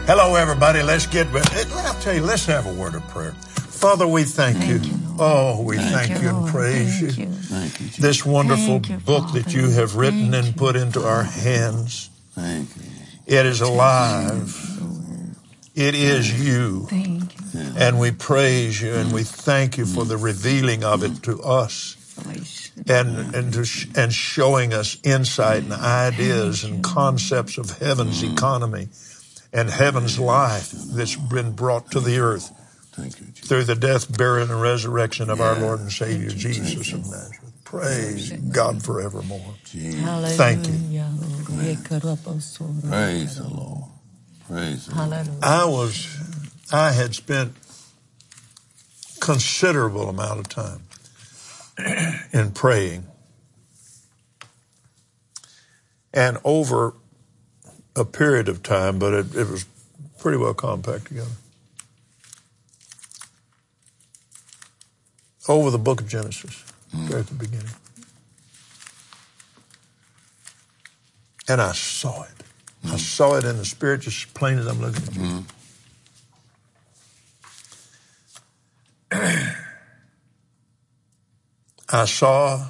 Hello, everybody. Let's get with it. I'll tell you, let's have a word of prayer. Father, we thank you. Oh, we thank you and praise you. Thank you, Jesus. This wonderful book that you have written and put into our hands. Thank you. It is alive. It is you. And we praise you and we thank you for the revealing of it to us and showing us insight and ideas and concepts of heaven's economy and heaven's life that's been brought to the earth through the death, burial, and resurrection of our Lord and Savior, Jesus of Nazareth. Praise God forevermore. Thank you. Praise the Lord. Praise the Lord. I had spent considerable amount of time in praying, and over a period of time, but it was pretty well compact together. Over the book of Genesis, right at the beginning. And I saw it. I saw it in the Spirit just as plain as I'm looking at you. I saw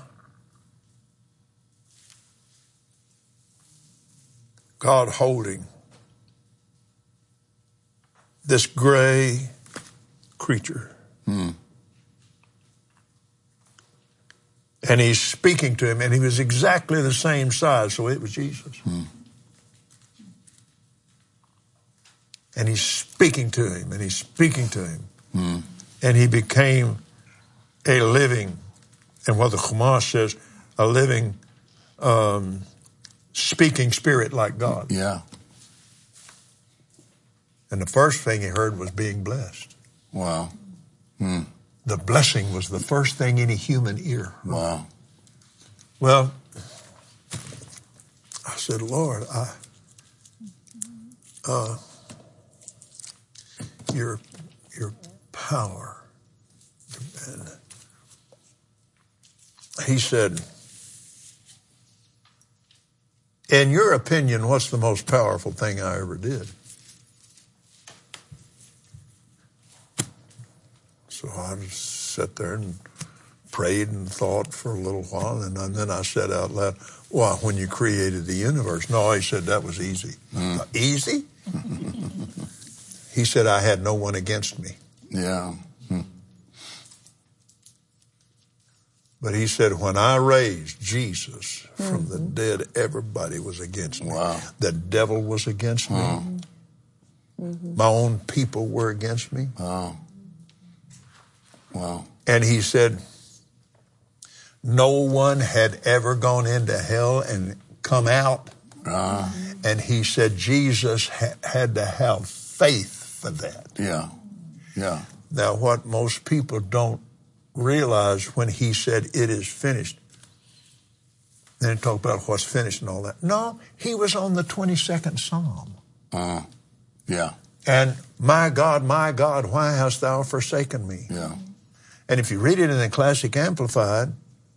God holding this gray creature. And he's speaking to him, and he was exactly the same size, so it was Jesus. And he's speaking to him, and he's speaking to him. And he became a living, and what the Chumash says, a living, speaking spirit like God. Yeah. And the first thing he heard was being blessed. Wow. The blessing was the first thing any human ear heard. Wow. Well, I said, Lord, your power. And he said, in your opinion, what's the most powerful thing I ever did? So I just sat there and prayed and thought for a little while, and then I said out loud, well, when you created the universe. No, he said, that was easy. Easy? He said, I had no one against me. Yeah. But he said, when I raised Jesus from the dead, everybody was against me. Wow. The devil was against me. My own people were against me. Wow. Wow. And he said, no one had ever gone into hell and come out. And he said Jesus had to have faith for that. Yeah. Yeah. Now, what most people don't realize when he said it is finished, then talk about what's finished and all that. No, he was on the 22nd Psalm. Yeah. And my God, why hast thou forsaken me? Yeah. And if you read it in the Classic Amplified,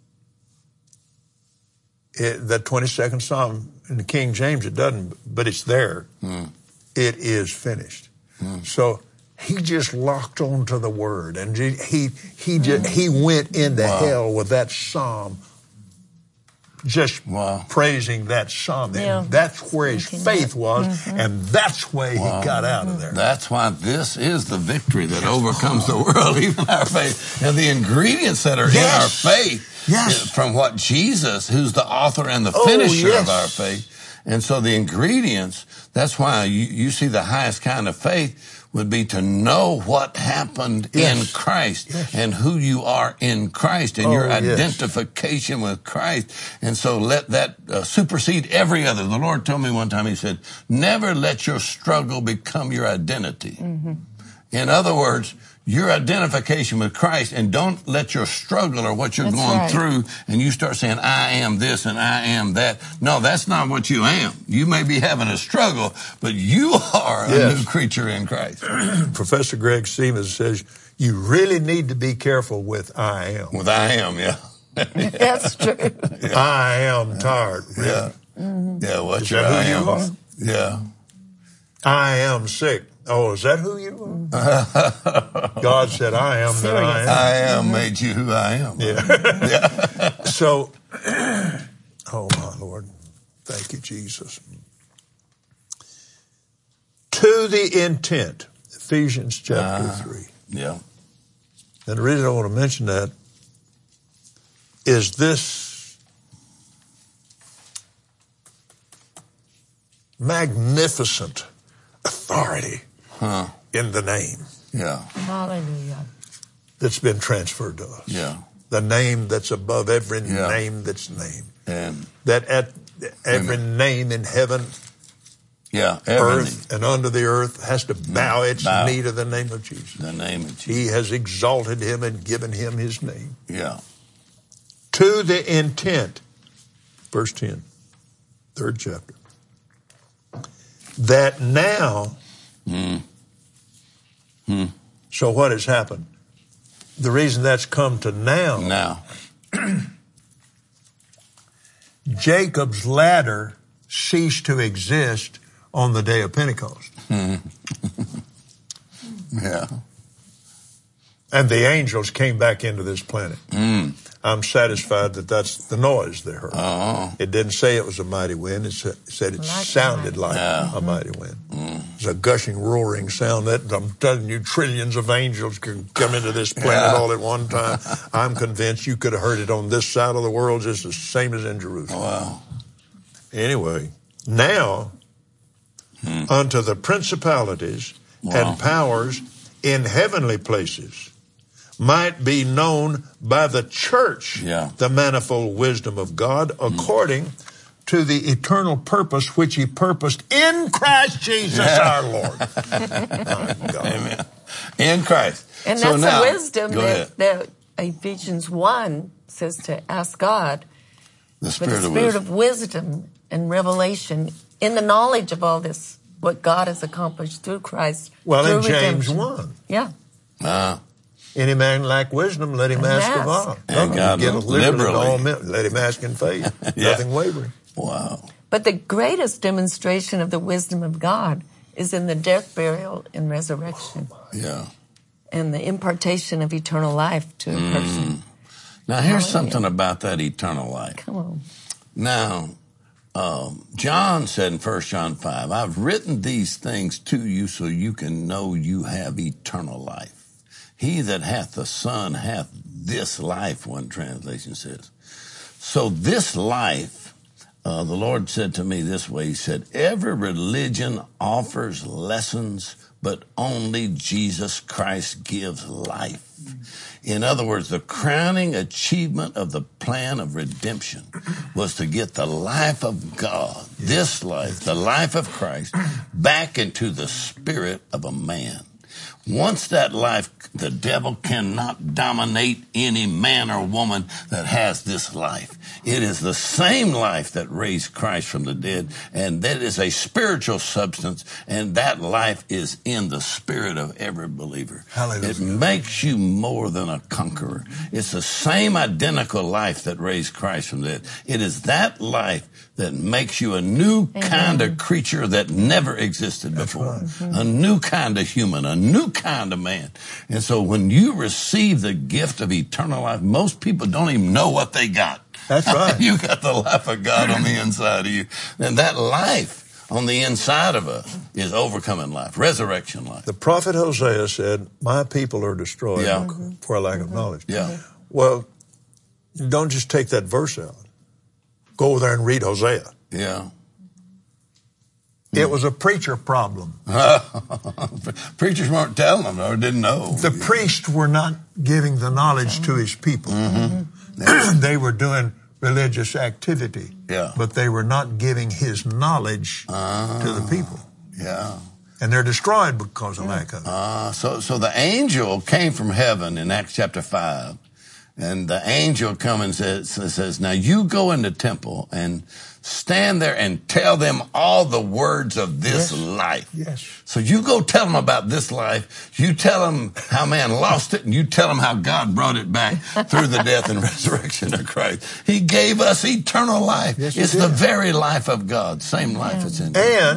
the 22nd Psalm in the King James, it doesn't, but it's there. It is finished. So he just locked on to the word, and he went into hell with that psalm, just praising that psalm. And that's where his faith was, and that's where he got out of there. That's why this is the victory that overcomes the world, even our faith. And the ingredients that are in our faith, from what Jesus, who's the author and the finisher of our faith. And so the ingredients, that's why you see the highest kind of faith would be to know what happened in Christ and who you are in Christ and your identification with Christ. And so let that supersede every other. The Lord told me one time, he said, never let your struggle become your identity. In other words, your identification with Christ, and don't let your struggle or what you're going through and you start saying, I am this and I am that. No, that's not what you am. You may be having a struggle, but you are a new creature in Christ. Professor Greg Siemens says, you really need to be careful with I am. With I am, That's true. I am tired. Yeah. Yeah, what's your I am? You are? Yeah. I am sick. Oh, is that who you are? God said, I am that I am. I am made you who I am. Yeah. So, oh my Lord, thank you, Jesus. To the intent, Ephesians chapter 3. Yeah. And the reason I want to mention that is this magnificent authority in the name. Yeah. Hallelujah. That's been transferred to us. Yeah. The name that's above every name that's named. And that at every name in heaven, earth, and under the earth has to bow its knee to the name of Jesus. The name of Jesus. He has exalted him and given him his name. Yeah. To the intent, verse 10, 3rd chapter, that now, so what has happened? The reason that's come to now, Jacob's ladder ceased to exist on the day of Pentecost. Yeah. And the angels came back into this planet. I'm satisfied that that's the noise they heard. It didn't say it was a mighty wind. It said it sounded like a mighty wind. It's a gushing, roaring sound that, I'm telling you, trillions of angels can come into this planet all at one time. I'm convinced you could have heard it on this side of the world just the same as in Jerusalem. Wow. Anyway, now unto the principalities and powers in heavenly places might be known by the church the manifold wisdom of God according to the eternal purpose which he purposed in Christ Jesus our Lord. Amen. In Christ. And so that's now, the wisdom that Ephesians 1 says to ask God the for the spirit of wisdom and revelation in the knowledge of all this, what God has accomplished through Christ. Well, through in James redemption. 1. Yeah. Any man lack wisdom, let him ask of all. And God liberally. All men, let him ask in faith, nothing wavering. Wow. But the greatest demonstration of the wisdom of God is in the death, burial, and resurrection. Yeah. And the impartation of eternal life to a person. Now, here's something about that eternal life. Come on. Now, John said in 1 John 5, I've written these things to you so you can know you have eternal life. He that hath the Son hath this life, one translation says. So this life, the Lord said to me this way, he said, every religion offers lessons, but only Jesus Christ gives life. In other words, the crowning achievement of the plan of redemption was to get the life of God, this life, the life of Christ, back into the spirit of a man. Once that life, the devil cannot dominate any man or woman that has this life. It is the same life that raised Christ from the dead, and that is a spiritual substance, and that life is in the spirit of every believer. Hallelujah. It makes you more than a conqueror. It's the same identical life that raised Christ from the dead. It is that life that makes you a new kind of creature that never existed before. A new kind of human, a new kind of man. And so when you receive the gift of eternal life, most people don't even know what they got. That's right. You got the life of God on the inside of you. And that life on the inside of us is overcoming life, resurrection life. The prophet Hosea said, my people are destroyed for a lack of knowledge. Yeah. Well, don't just take that verse out. Go over there and read Hosea. Yeah. It was a preacher problem. Preachers weren't telling them or didn't know. The priests were not giving the knowledge to his people. They were doing religious activity, but they were not giving his knowledge to the people. Yeah. And they're destroyed because of lack of it. So the angel came from heaven in Acts chapter 5. And the angel comes and says, now you go in the temple and stand there and tell them all the words of this life. Yes. So you go tell them about this life. You tell them how man lost it, and you tell them how God brought it back through the death and resurrection of Christ. He gave us eternal life. Yes, it's the very life of God. Same life that's in And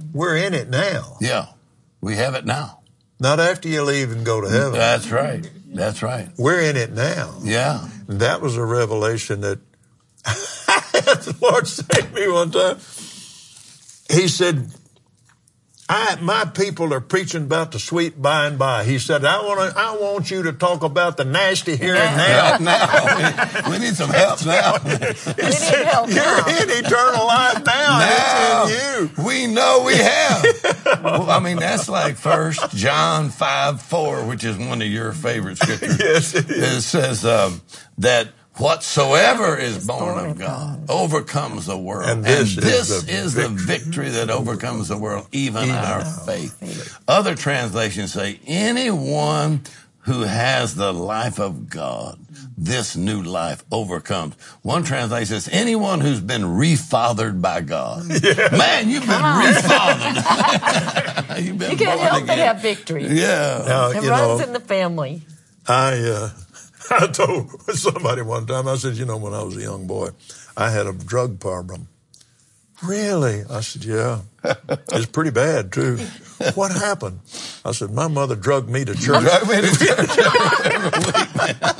We're in it now. Yeah. We have it now. Not after you leave and go to heaven. That's right. That's right. We're in it now. Yeah. And that was a revelation that the Lord said to me one time. He said, my people are preaching about the sweet by and by. He said, I want you to talk about the nasty here and now. Now. We need some help now. We need help now. You're in eternal life now. It's in you. We know we have. Well, I mean, that's like 1 John 5:4, which is one of your favorite scriptures. Yes, it is. It says that whatsoever is born of God overcomes the world. And this is the victory that overcomes the world, even our faith. Other translations say, anyone who has the life of God, this new life overcomes. One translation says, anyone who's been refathered by God. Yeah. Man, you've been refathered. You've been you can't born help again. but have victory. Yeah. Now, it runs in the family. I told somebody one time, I said, when I was a young boy, I had a drug problem. Really? I said, yeah. It's pretty bad, too. What happened? I said, my mother drugged me to church. Drugged me to church every week,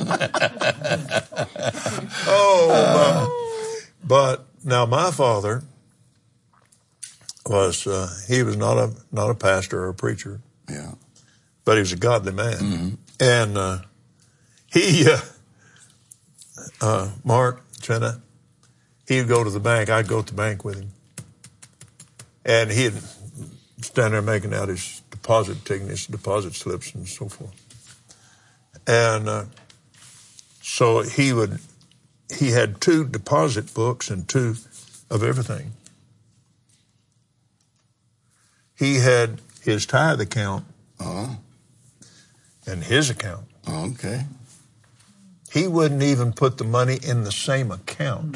Oh, but now my father was, he was not a pastor or a preacher. Yeah. But he was a godly man. Mm-hmm. And, Mark, Jenna, he'd go to the bank. I'd go to the bank with him. And he'd stand there making out his deposit ticket, his deposit slips and so forth. And so he had 2 deposit books and 2 of everything. He had his tithe account and his account. Okay. He wouldn't even put the money in the same account.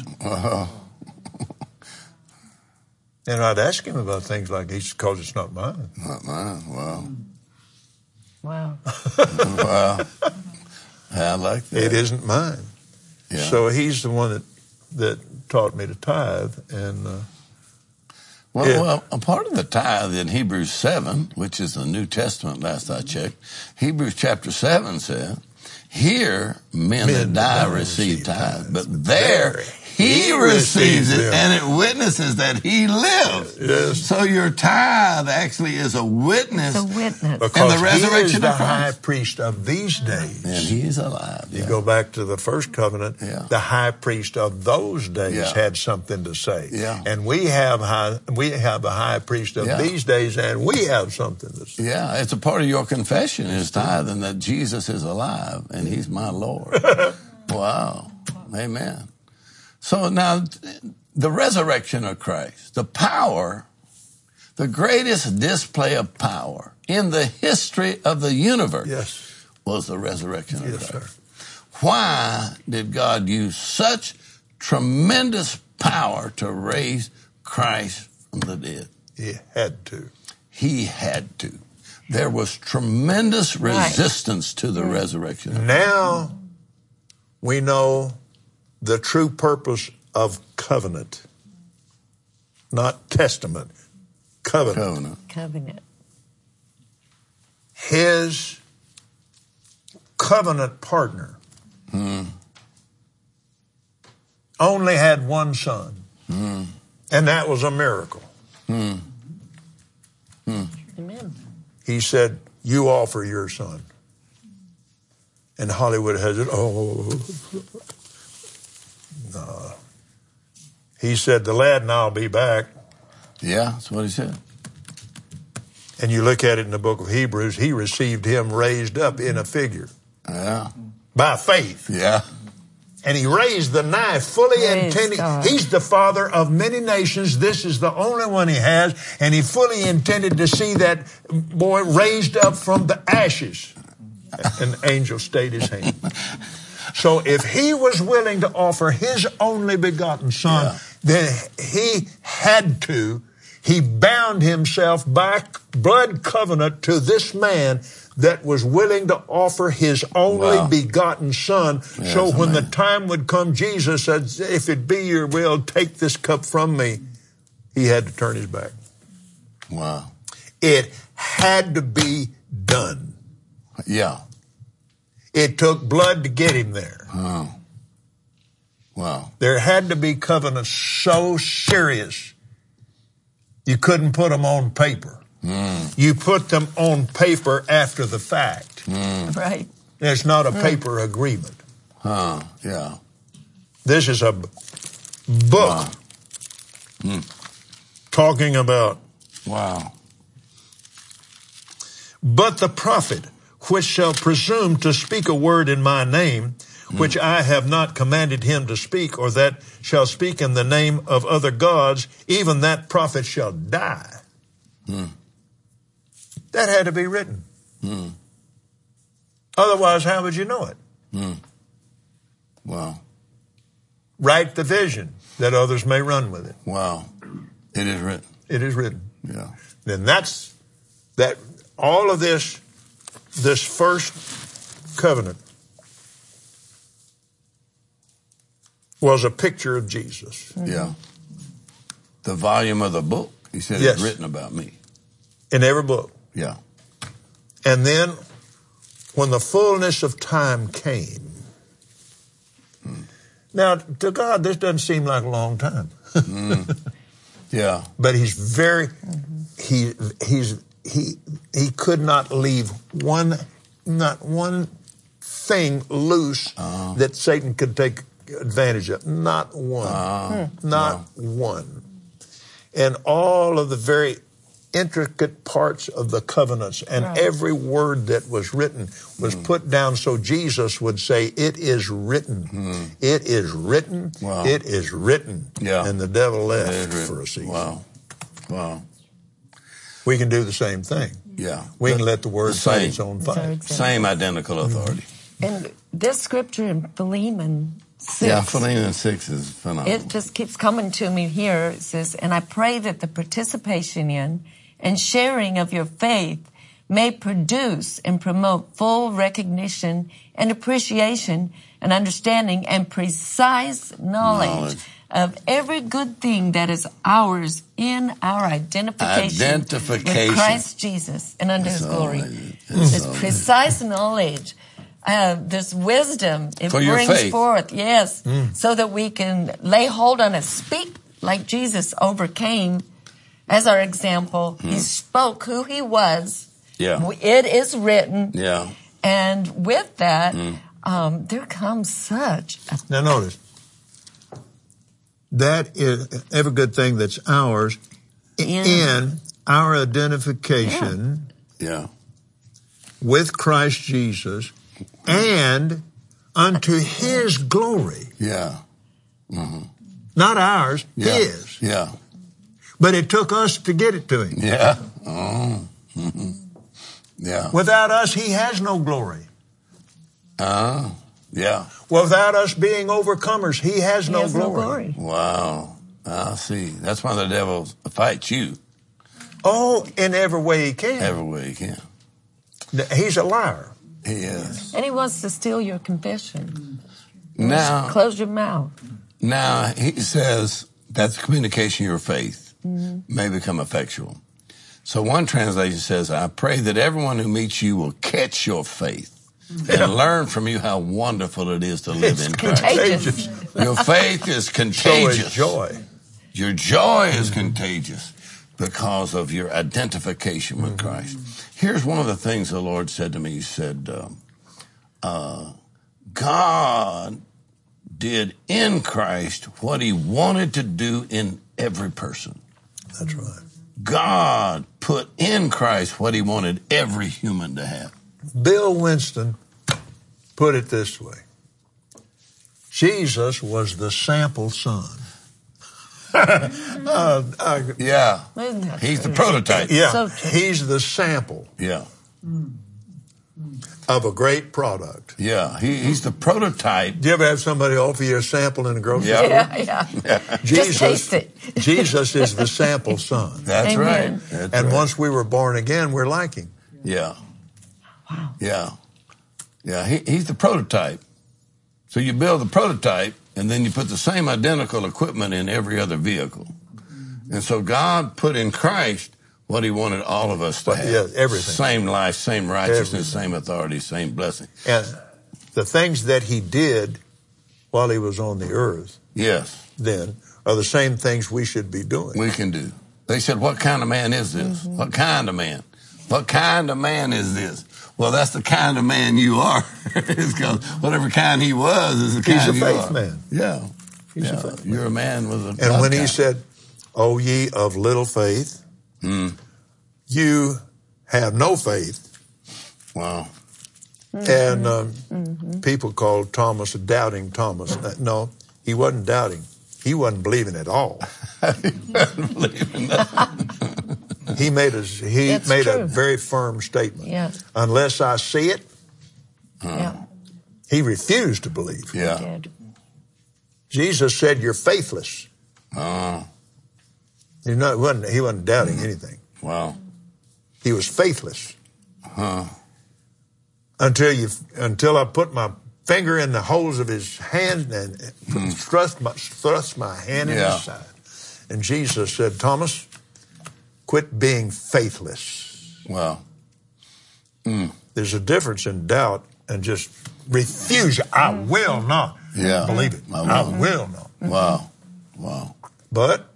And I'd ask him about things like these because it's not mine. Not mine. Wow. Wow. Wow. I like that. It isn't mine. Yeah. So he's the one that taught me to tithe. And well, a part of the tithe in Hebrews 7, which is the New Testament last I checked, Hebrews chapter 7 says, here men that die receive tithe, but there he receives it, and it witnesses that he lives. Yes. So your tithe actually is a witness. It's a witness. Because and the resurrection he is the of Christ. high priest of these days. And he's alive. You go back to the first covenant, the high priest of those days had something to say. Yeah. And we have a high priest of these days, and we have something to say. Yeah, it's a part of your confession is tithing that Jesus is alive and he's my Lord. Wow. Amen. So now, the resurrection of Christ, the power, the greatest display of power in the history of the universe was the resurrection of Christ. Sir. Why did God use such tremendous power to raise Christ from the dead? He had to. He had to. There was tremendous resistance to the resurrection. Now we know the true purpose of covenant, not testament, covenant. His covenant partner only had one son, and that was a miracle. Amen. He said, you offer your son. And Hollywood has it, no. He said, the lad and I'll be back. Yeah, that's what he said. And you look at it in the book of Hebrews, he received him raised up in a figure. Yeah. By faith. Yeah. And he raised the knife fully intending. He's the father of many nations. This is the only one he has. And he fully intended to see that boy raised up from the ashes. An angel stayed his hand. So if he was willing to offer his only begotten son, then he had to. He bound himself by blood covenant to this man that was willing to offer his only begotten son. Yeah, so when the time would come, Jesus said, if it be your will, take this cup from me. He had to turn his back. Wow. It had to be done. Yeah. It took blood to get him there. Oh. Wow. There had to be covenants so serious you couldn't put them on paper. You put them on paper after the fact. Right. It's not a paper agreement. Yeah. This is a book talking about. Wow. But the prophet, which shall presume to speak a word in my name, which I have not commanded him to speak, or that shall speak in the name of other gods, even that prophet shall die. That had to be written. Otherwise, how would you know it? Wow. Write the vision that others may run with it. Wow. It is written. It is written. Yeah. Then that's that. All of this first covenant was a picture of Jesus. Yeah. The volume of the book, he said, Yes. is written about me. In every book. Yeah. And then when the fullness of time came, now to God this doesn't seem like a long time. Yeah. But he's very he could not leave not one thing loose that Satan could take advantage of. Not one. Not one. And all of the very intricate parts of the covenants and every word that was written was put down so Jesus would say, it is written. It is written. Wow. It is written. Yeah. And the devil left for a season. Wow. Wow. We can do the same thing. Yeah. We can let the word fight its own fight. Same identical authority. And this scripture in Philemon 6. Yeah, Philemon 6 is phenomenal. It just keeps coming to me here. It says, and I pray that the participation in and sharing of your faith may produce and promote full recognition and appreciation and understanding and precise knowledge of every good thing that is ours in our identification with Christ Jesus and under His glory. This precise knowledge, this wisdom, it brings forth, so that we can lay hold on it, speak like Jesus overcame. As our example, He spoke who He was. Yeah. It is written. Yeah. And with that, there comes such a... Now notice, that is every good thing that's ours in our identification with Christ Jesus and unto His glory. Yeah. Not ours, His. Yeah. But it took us to get it to Him. Yeah. Yeah. Without us, He has no glory. Yeah. Without us being overcomers, He has no glory. Wow. I see. That's why the devil fights you. Oh, in every way he can. Every way he can. He's a liar. He is. And he wants to steal your confession. Now, close your mouth. Now, he says that the communication of your faith may become effectual. So one translation says, I pray that everyone who meets you will catch your faith and learn from you how wonderful it is to live in Christ. Contagious. Your faith is contagious. So is joy. Your joy is contagious because of your identification with Christ. Here's one of the things the Lord said to me. He said, God did in Christ what He wanted to do in every person. That's right. God put in Christ what He wanted every human to have. Bill Winston put it this way. Jesus was the sample son. Yeah. He's the prototype. Yeah. So he's the sample. Yeah. Of a great product. Yeah. He's the prototype. Do you ever have somebody offer you a sample in a grocery store? Yeah. Jesus, just taste it. Jesus is the sample son. That's Amen. right. That's and right. once we were born again, we're like Him. Yeah. Wow. Yeah. Yeah. He's the prototype. So you build the prototype, and then you put the same identical equipment in every other vehicle. And so God put in Christ what he wanted all of us to have. Yeah, everything. Same life, same righteousness, same authority, same blessing. And the things that he did while he was on the earth, then, are the same things we should be doing. We can do. They said, what kind of man is this? Mm-hmm. What kind of man? What kind of man is this? Well, that's the kind of man you are. Because whatever kind he was is the kind you are. He's a faith man. Yeah. He's a faith man. You're a man with a And when he said, O ye of little faith, you have no faith. Wow. And people called Thomas a doubting Thomas. No, he wasn't doubting. He wasn't believing at all. He wasn't believing nothing. He made a very firm statement. Yes. Unless I see it, he refused to believe. Yeah. He did. Jesus said, you're faithless. He wasn't doubting anything. Wow. He was faithless. Until I put my finger in the holes of his hand and thrust my hand in his side. And Jesus said, Thomas, quit being faithless. Wow. There's a difference in doubt and just refuse. I will not believe it. I will not. Wow. Wow. But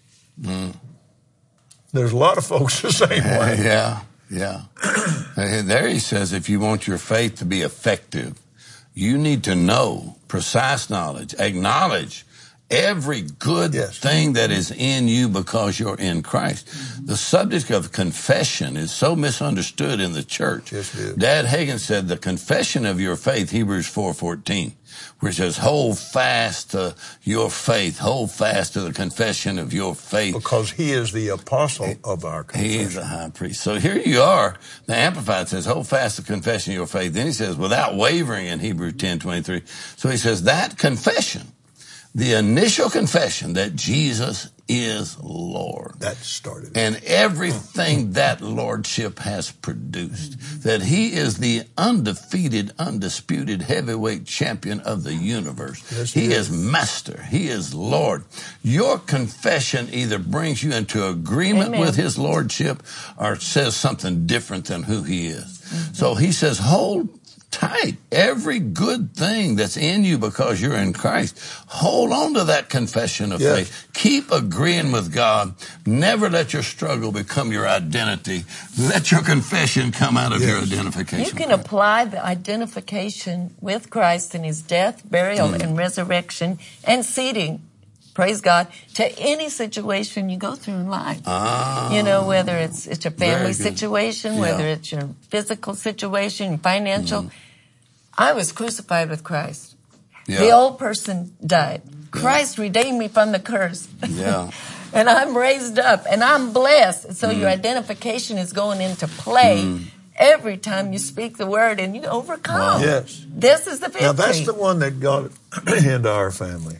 there's a lot of folks the same way. Yeah. There he says, if you want your faith to be effective, you need to know, precise knowledge, acknowledge every good thing that is in you because you're in Christ. The subject of confession is so misunderstood in the church. Yes, it is. Dad Hagin said the confession of your faith, Hebrews 4:14, where it says, hold fast to your faith, hold fast to the confession of your faith. Because he is the apostle of our confession. He is the high priest. So here you are. The Amplified says, hold fast the confession of your faith. Then he says, without wavering in Hebrews 10:23. So he says, that confession, the initial confession that Jesus is Lord. That started. And everything that Lordship has produced. That he is the undefeated, undisputed heavyweight champion of the universe. Yes, he is Master. He is Lord. Your confession either brings you into agreement with his Lordship or says something different than who he is. So he says, hold tight every good thing that's in you because you're in Christ. Hold on to that confession of faith. Keep agreeing with God. Never let your struggle become your identity. Let your confession come out of your identification. You can apply the identification with Christ in his death, burial, and resurrection and seating, praise God, to any situation you go through in life. You know, whether it's your family situation, whether it's your physical situation, financial. I was crucified with Christ. The old person died. Christ redeemed me from the curse. And I'm raised up and I'm blessed. So your identification is going into play every time you speak the word and you overcome. Yes. This is the victory. Now that's the one that got into our family.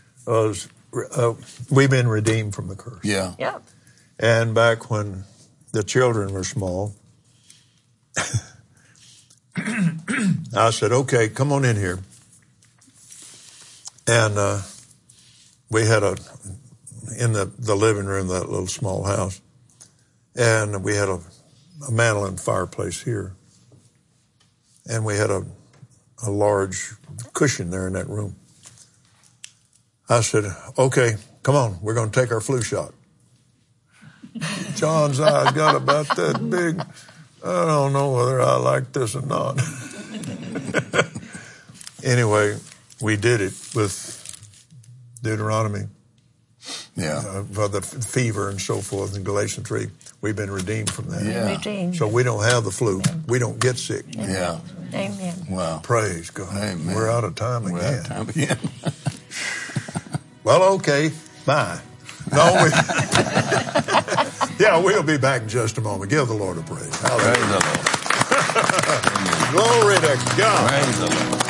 We've been redeemed from the curse. And back when the children were small, I said, okay, come on in here. And we had in the living room, that little small house, and we had a mandolin fireplace here. And we had a large cushion there in that room. I said, okay, come on, we're going to take our flu shot. John's eyes got about that big. I don't know whether I like this or not. Anyway, we did it with Deuteronomy. For the fever and so forth in Galatians 3. We've been redeemed from that. Redeemed. So we don't have the flu. We don't get sick. Amen. Wow. Praise God. Amen. We're out of time again. We're out of time again. Well, okay. Bye. No, we'll be back in just a moment. Give the Lord a praise. Hallelujah. Praise the Lord. Glory to God. Praise the Lord.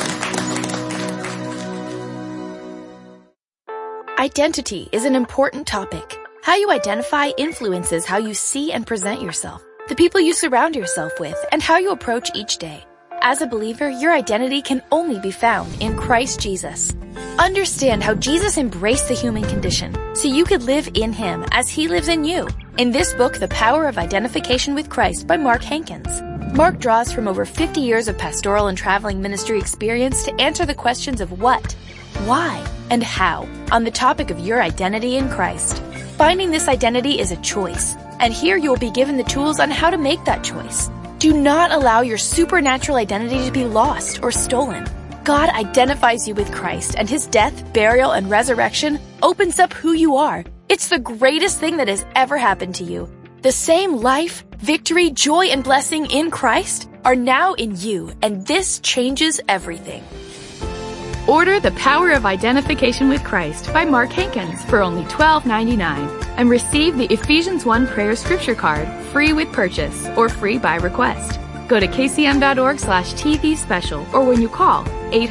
Identity is an important topic. How you identify influences how you see and present yourself, the people you surround yourself with, and how you approach each day. As a believer, your identity can only be found in Christ Jesus. Understand how Jesus embraced the human condition so you could live in him as he lives in you. In this book, The Power of Identification with Christ by Mark Hankins, Mark draws from over 50 years of pastoral and traveling ministry experience to answer the questions of what, why, and how on the topic of your identity in Christ. Finding this identity is a choice, and here you will be given the tools on how to make that choice. Do not allow your supernatural identity to be lost or stolen. God identifies you with Christ, and His death, burial, and resurrection opens up who you are. It's the greatest thing that has ever happened to you. The same life, victory, joy, and blessing in Christ are now in you, and this changes everything. Order The Power of Identification with Christ by Mark Hankins for only $12.99 and receive the Ephesians 1 Prayer Scripture Card free with purchase or free by request. Go to kcm.org/TV special or when you call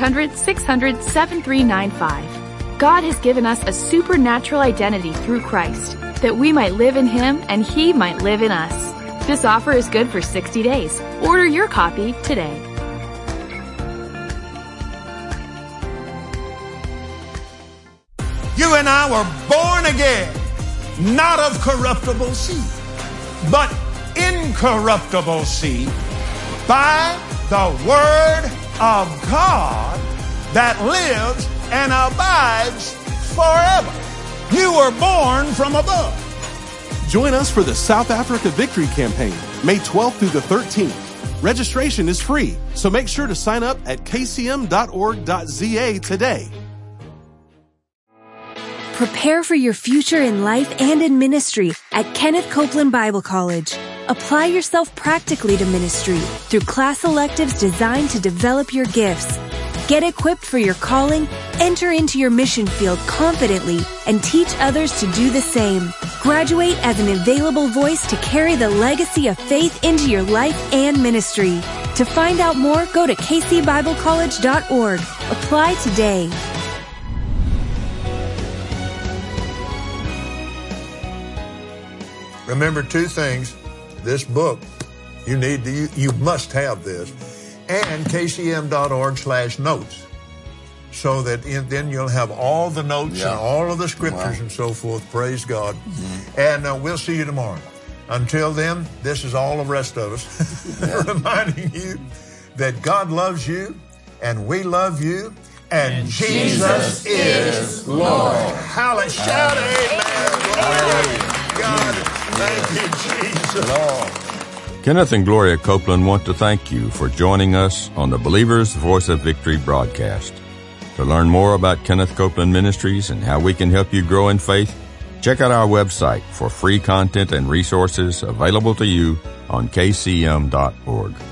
800-600-7395. God has given us a supernatural identity through Christ that we might live in Him and He might live in us. This offer is good for 60 days. Order your copy today. You and I were born again, not of corruptible seed, but incorruptible seed by the Word of God that lives and abides forever. You were born from above. Join us for the South Africa Victory Campaign, May 12th through the 13th. Registration is free, so make sure to sign up at kcm.org.za today. Prepare for your future in life and in ministry at Kenneth Copeland Bible College. Apply yourself practically to ministry through class electives designed to develop your gifts. Get equipped for your calling, enter into your mission field confidently, and teach others to do the same. Graduate as an available voice to carry the legacy of faith into your life and ministry. To find out more, go to kcbiblecollege.org. Apply today. Remember two things. This book, you must have this, and kcm.org/notes, so that then you'll have all the notes and all of the scriptures and so forth. Praise God. Mm-hmm. And we'll see you tomorrow. Until then, this is all the rest of us reminding you that God loves you and we love you and Jesus is Lord. Hallelujah. Shout amen. Glory to God. Thank you, Jesus. Lord. Kenneth and Gloria Copeland want to thank you for joining us on the Believer's Voice of Victory broadcast. To learn more about Kenneth Copeland Ministries and how we can help you grow in faith, check out our website for free content and resources available to you on kcm.org.